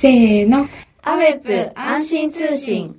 せーの。 アウェブ安心通信。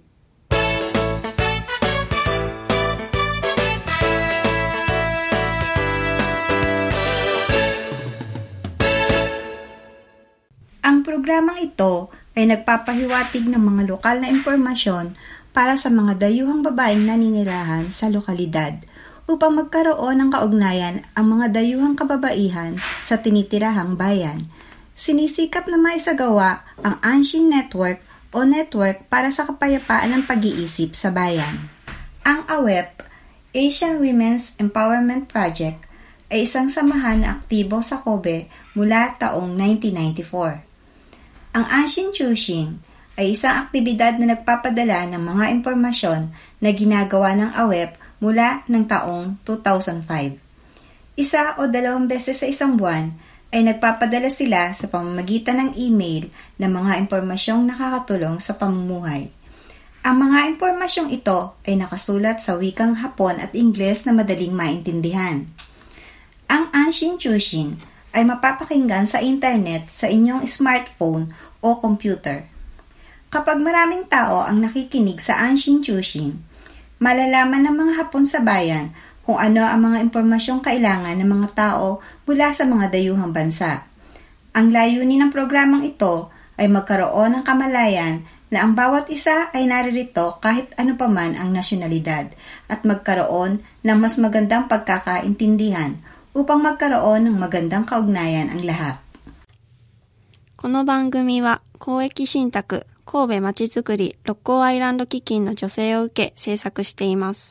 Ang programang ito ay nagpapahiwatig ng mga lokal na impormasyon para sa mga dayuhang babaeng naninirahan sa lokalidad upang magkaroon ng kaugnayan ang mga dayuhang kababaihan sa tinitirahang bayan. Sinisikap na maisagawa ang Anshin Network o network para sa kapayapaan ng pag-iisip sa bayan. Ang AWEP, Asian Women's Empowerment Project, ay isang samahan na aktibo sa Kobe mula taong 1994. Ang Anshin Chushin ay isang aktibidad na nagpapadala ng mga impormasyon na ginagawa ng AWEP mula ng taong 2005. Isa o dalawang beses sa isang buwan ay nagpapadala sila sa pamamagitan ng email ng mga impormasyong nakakatulong sa pamumuhay. Ang mga impormasyong ito ay nakasulat sa wikang Hapon at Ingles na madaling maintindihan. Ang Anshin Chushin ay mapapakinggan sa internet sa inyong smartphone o computer. Kapag maraming tao ang nakikinig sa Anshin Chushin, malalaman ng mga Hapon sa bayan kung ano ang mga impormasyong kailangan ng mga tao mula sa mga dayuhang bansa. Ang layunin ng programang ito ay magkaroon ng kamalayan na ang bawat isa ay naririto kahit ano paman ang nasyonalidad at magkaroon ng mas magandang pagkakaintindihan upang magkaroon ng magandang kaugnayan ang lahat. この番組は公益信託神戸まちづくり六甲アイランド基金の助成を受け制作しています。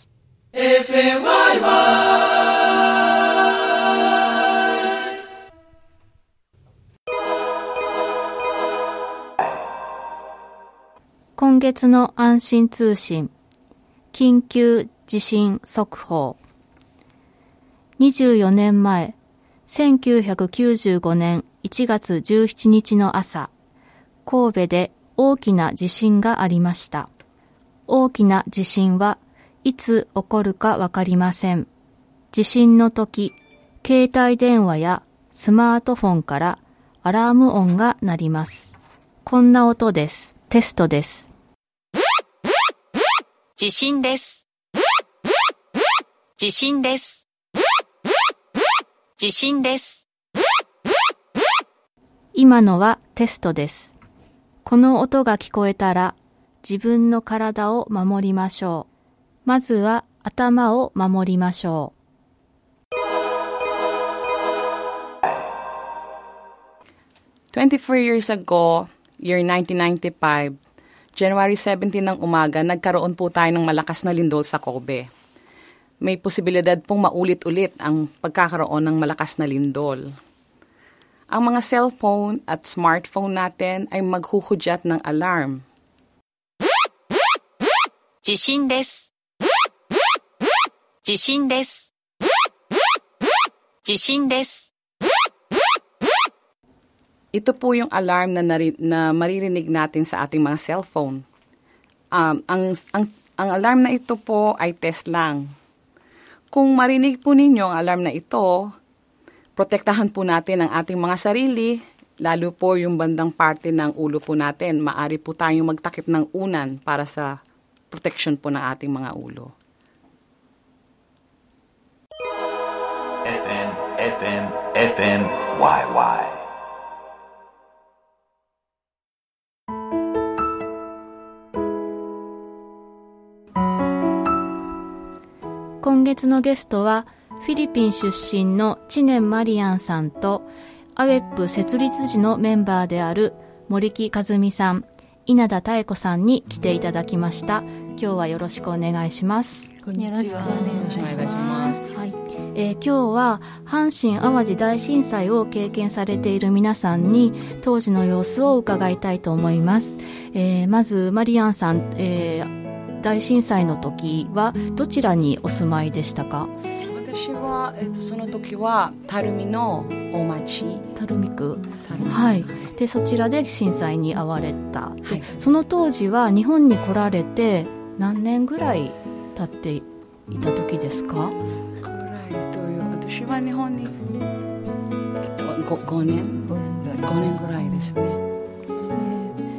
今月の安心通信、緊急地震速報。24年前、1995年1月17日の朝、神戸で大きな地震がありました。大きな地震はいつ起こるかわかりません。地震の時、携帯電話やスマートフォンからアラーム音が鳴ります。こんな音です。テストです。 地震です。地震です。地震です。 今のはテストです。この音が聞こえたら自分の体を守りましょう。まずは頭を守りましょう。 24 years ago, year 1995, January 17 ng umaga, nagkaroon po tayo ng malakas na lindol sa Kobe. May posibilidad pong maulit-ulit ang pagkakaroon ng malakas na lindol. Ang mga cellphone at smartphone natin ay maghuhudyat ng alarm. 地震です。地震です。地震です。 Ito po yung alarm na maririnig natin sa ating mga cellphone. Ang alarm na ito po ay test lang. Kung marinig po ninyo ang alarm na ito, protektahan po natin ang ating mga sarili, lalo po yung bandang parte ng ulo po natin. Maari po tayong magtakip ng unan para sa protection po ng ating mga ulo. FM, YY. 「今月のゲストはフィリピン出身の知念マリアンさんとアウェップ設立時のメンバーである森木和美さん、稲田妙子さんに来ていただきました。今日はよろしくお願いします。 こんにちは。よろしくお願いします。 はい。今日は阪神・淡路大震災を経験されている皆さんに当時の様子を伺いたいと思います。まずマリアンさん、大震災の時はどちらにお住まいでしたか？ 私は、その時は垂水の大町、 垂水区、はい、でそちらで震災に遭われた、はい、その当時は日本に来られて何年ぐらい経っていた時ですか？ 私は日本に、5年ぐらいですね。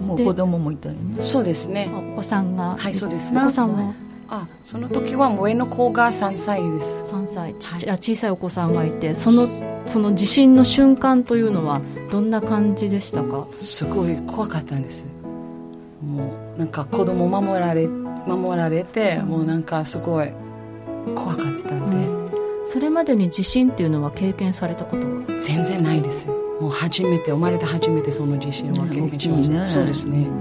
もう子供もいたよね。 そうですね。 お子さんが。 はい、そうです。 お子さんもその時は上の子が3歳です。 3歳、小さいお子さんがいて、その地震の瞬間というのはどんな感じでしたか？ すごい怖かったんです。もうなんか子供守られて、もうなんかすごい怖かったんで、 それまでに地震っていうのは経験されたことは？ 全然ないです。もう生まれて初めてその地震は経験しました。そうですね。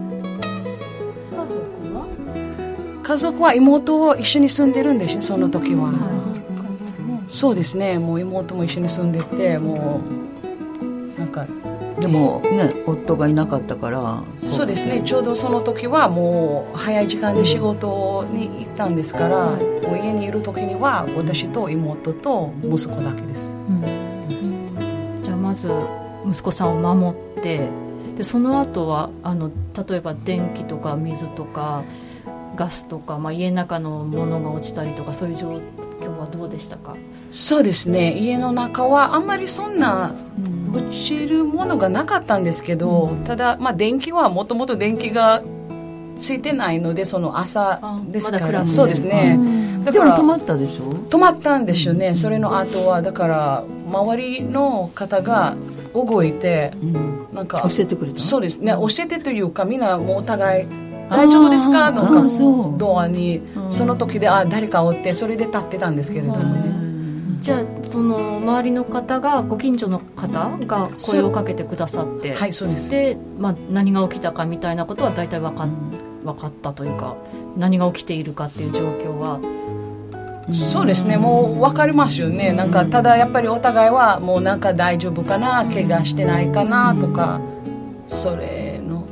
家族は妹を一緒に住んでるんですよ、その時は。そうですね。もう妹も一緒に住んでて、もうなんかでもね、夫がいなかったから。 そうですね。ちょうどその時はもう早い時間で仕事に行ったんですから、もう家にいる時には私と妹と息子だけです。 じゃあまず息子さんを守って、でその後は例えば電気とか水とかガスとか、家の中のものが落ちたりとか、そういう状況はどうでしたか？ そうですね。家の中はあんまりそんな落ちるものがなかったんですけど、ただ、電気はもともと電気がついてないので、その朝ですから、そうですね。だからでも止まったでしょ？ 止まったんですよね。それの後はだから周りの方が動いて、なんか教えてくれた？ そうですね。教えてというか、みんなもうお互い大丈夫ですかとかドアにその時で誰かおって、それで立ってたんですけれどもね。 じゃあその周りの方が、ご近所の方が声をかけてくださって、 はい、そうです。 で、何が起きたかみたいなことは大体分かったというか、何が起きているかっていう状況は。 そうですね。もう分かりますよね。なんかただやっぱりお互いはもうなんか大丈夫かな、怪我してないかなとか、それの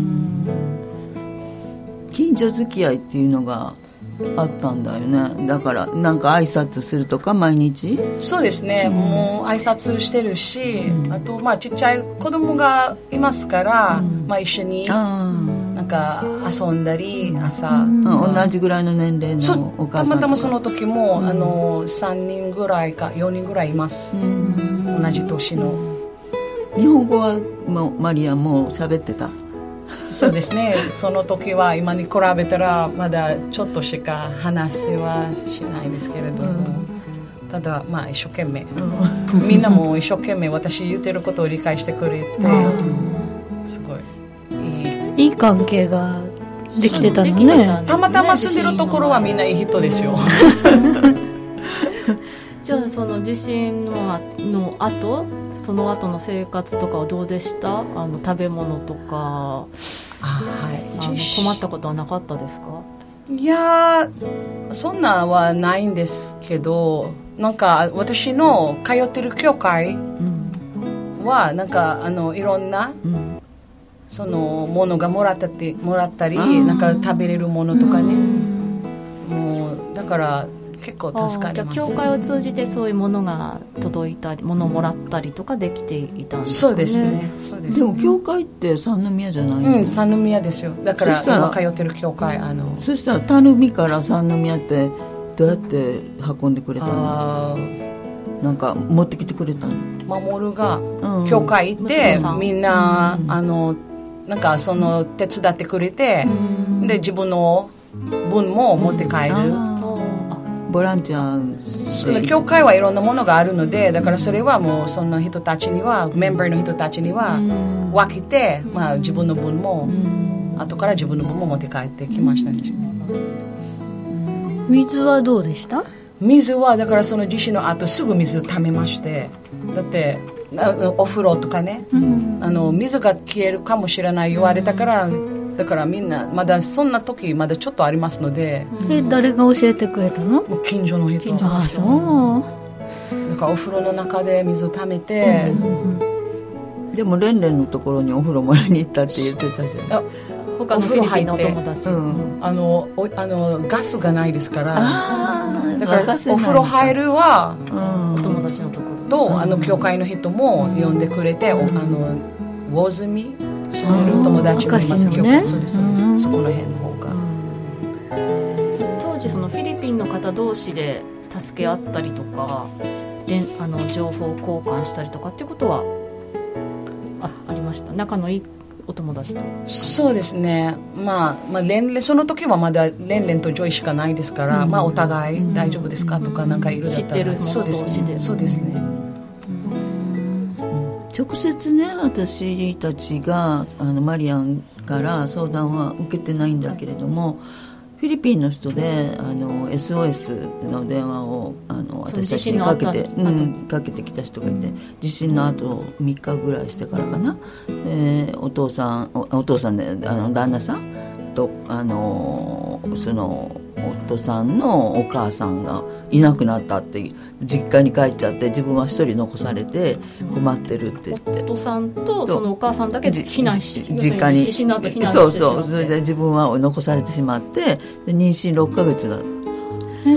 近所付き合いっていうのがあったんだよね。だからなんか挨拶するとか毎日。 そうですね。もう挨拶してるし、あとちっちゃい子供がいますから、一緒になんか遊んだり、朝、 同じぐらいの年齢のお母さんとか。 たまたまその時も3人ぐらいか4人ぐらいいます。同じ年の。 日本語はマリアも喋ってた？ そうですね。その時は今に比べたらまだちょっとしか話はしないですけれども、ただ一生懸命、みんなも一生懸命私言ってることを理解してくれて、すごいいい関係ができてたのね。 たまたま住んでるところはみんないい人ですよ。 じゃあその地震の後、その後の生活とかはどうでした？食べ物とか、困ったことはなかったですか？ いやそんなはないんですけど、なんか私の通ってる教会はなんかいろんな、そのものがもらったり、なんか食べれるものとかね、もうだから結構助かります。 じゃあ教会を通じてそういうものが届いたり、物をもらったりとかできていたんですかね。 そうですね。そうですね。 でも教会って三宮じゃないの？ 三宮ですよ。だから今通ってる教会そしたら垂水から三宮ってどうやって運んでくれたの？なんか持ってきてくれたの？ 守が教会行って、みんななんかその手伝ってくれて、で自分の分も持って帰る。 ボランティア教会はいろんなものがあるので、だからそれはもうその人たちには、メンバーの人たちには分けて、自分の分も後から自分の分も持って帰ってきましたね。 水はどうでした？ 水はだからその地震の後すぐ水溜めまして、だってお風呂とかね、水が消えるかもしれない言われたから、だからみんなまだそんな時まだちょっとありますので。 誰が教えてくれたの？ 近所の人。 ああ、そう。 だからお風呂の中で水を溜めて、 でもレンレンのところにお風呂もらいに行ったって言ってたじゃん。 他のフィリピンのお友達、 ガスがないですから、だからお風呂入るはお友達のところと教会の人も呼んでくれて、魚住住んでる友達もいますよね。そうですそうです。そこの辺の方が。 当時そのフィリピンの方同士で助け合ったりとか、情報交換したりとかっていうことは ありました？仲のいいお友達と。 そうですね。その時はまだレンレンとジョイしかないですから、お互い大丈夫ですかとかなんかいるだったら。 知ってる者同士で。 そうですね。 直接ね、私たちがマリアンから相談は受けてないんだけれども、フィリピンの人でSOS の電話を私たちにかけてきた人がいて、地震の後3日ぐらいしてからかな、お父さんで旦那さんとその夫さんのお母さんがいなくなったって実家に帰っちゃって、自分は一人残されて困ってるって言って、 夫さんとそのお母さんだけ避難し、 実家に地震の後避難してしまって、 それで自分は残されてしまって、で妊娠6ヶ月だった。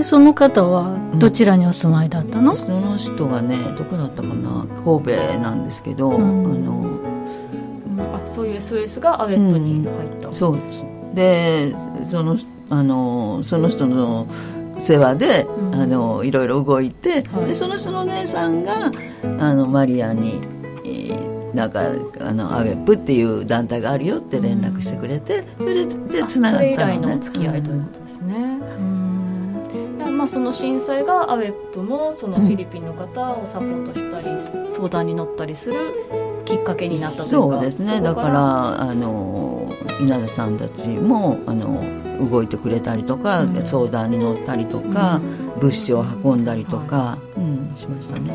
その方はどちらにお住まいだったの？ その人がね、どこだったかな、神戸なんですけど、 そういう SOS がアウェットに入った、 そうで、その人の世話で、いろいろ動いて、でその人のお姉さんがマリアに、なんかアウェップっていう団体があるよって連絡してくれて、それでつながったのね。 それ以来のお付き合いということですね。その震災がアウェップもそのフィリピンの方をサポートしたり、相談に乗ったりするきっかけになったというか。 そうですね。だから稲田さんたちも動いてくれたりとか、相談に乗ったりとか、物資を運んだりとか、しましたね。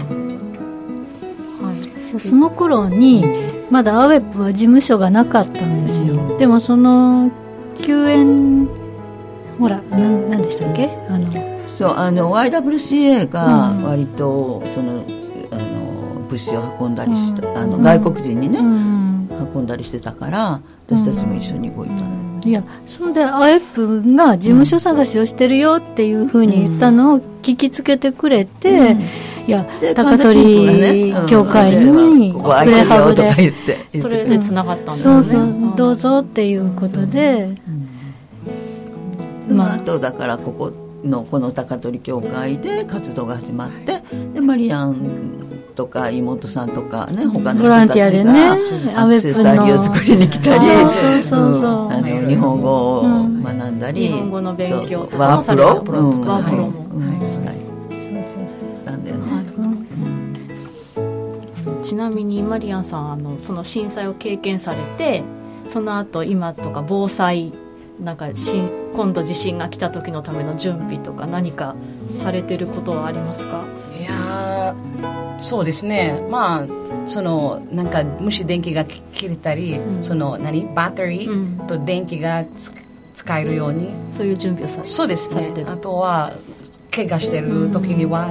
その頃にまだアウェップは事務所がなかったんですよ。でもその救援、ほら何でしたっけ、 そうYWCA が割とその物資を運んだりした、外国人にね、運んだりしてたから、私たちも一緒に動いたの。 いや、それでアウェップが事務所探しをしてるよっていうふうに言ったのを聞きつけてくれて、いや、高取教会にプレハブで、 それでつながったんですね。 そうどうぞっていうことで、 その後だからこの高取教会で活動が始まって、でマリアンとか妹さんとかね、他の人たちがボランティアでね、 アクセサリーを作りに来たり、 そう日本語を学んだり、 日本語の勉強、 ワープロもしたんだよね。 ちなみにマリアンさんその震災を経験されて、その後今とか防災、なんか今度地震が来た時のための準備とか何かされてることはありますか？ いや、そうですね。なんかもし電気が切れたり、バッテリーと電気が使えるように、 そういう準備をされてる。 そうですね。あとは怪我してる時には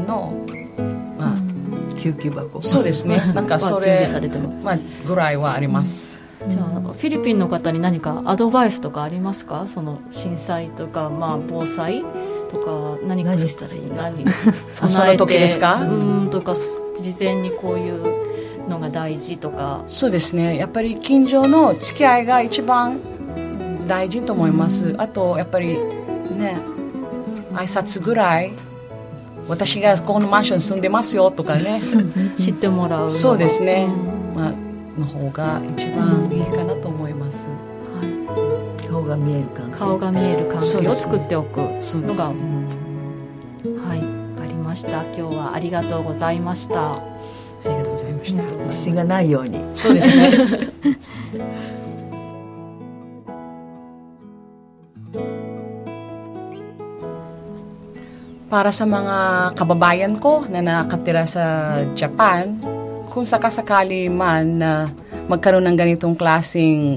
救急箱。 そうですね。なんかそれぐらいはあります。 じゃあフィリピンの方に何かアドバイスとかありますか？その震災とか、防災とか何したらいいか、 その時ですか？ とか、事前にこういうのが大事とか。 そうですね。やっぱり近所の付き合いが一番大事と思います。あとやっぱりね、挨拶ぐらい、私がこのマンション住んでますよとかね知ってもらう。 そうですね。の方が一番いいかなと思います。 顔が見える関係を作っておくのが、はい、分かりました。今日はありがとうございました。 ありがとうございました。 自信がないように。 そうですね。Para sa mga kababayan ko na nakatira sa Japan, kung sakasakali man na magkaroon ng ganitong klaseng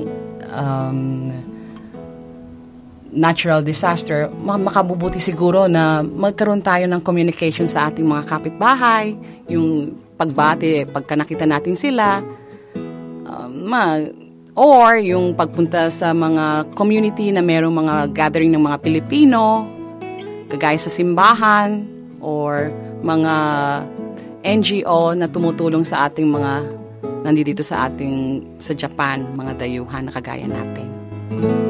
natural disaster, makabubuti siguro na magkaroon tayo ng communication sa ating mga kapitbahay, yung pagbati, pagka nakita natin sila, or yung pagpunta sa mga community na mayroong mga gathering ng mga Pilipino, kagaya sa simbahan, or mga NGO na tumutulong sa ating mga nandito sa Japan, mga dayuhan na kagaya natin.